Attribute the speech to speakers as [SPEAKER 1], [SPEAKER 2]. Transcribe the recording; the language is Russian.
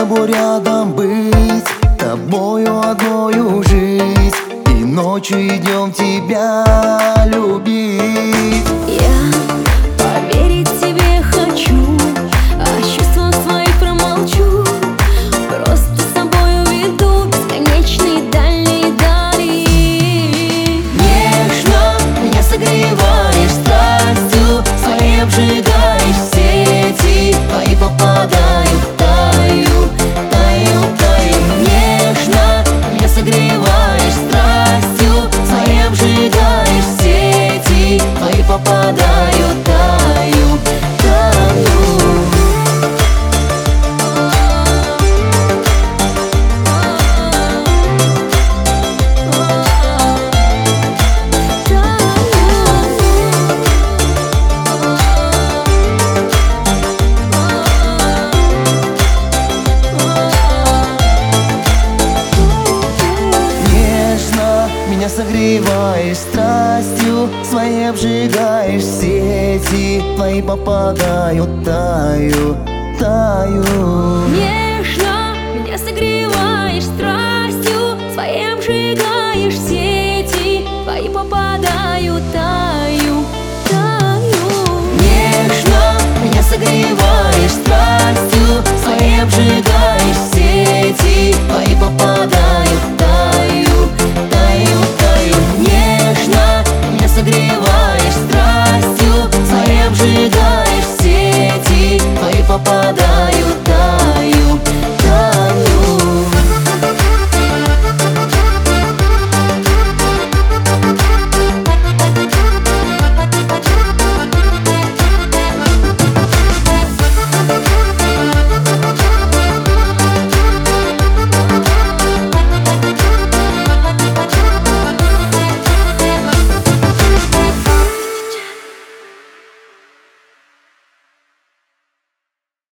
[SPEAKER 1] тобой рядом быть, тобою одною жить и ночью и днем тебя любить.
[SPEAKER 2] Я поверить тебе хочу, о чувствах своих промолчу. Просто с собой уведу бесконечные дальние дали.
[SPEAKER 1] Нежно меня согреваешь страстью своей, обжигаешь сети твои, попадаю, таю, таю, таю. Нежно меня согреваешь страстью своей, обжигаешь сети твои, попадаю, таю, таю. Меня согреваешь страстью своей, обжигаешь сети твои, попадаю, таю, таю.
[SPEAKER 2] Нежно меня согреваешь страстью своей, обжигаешь все.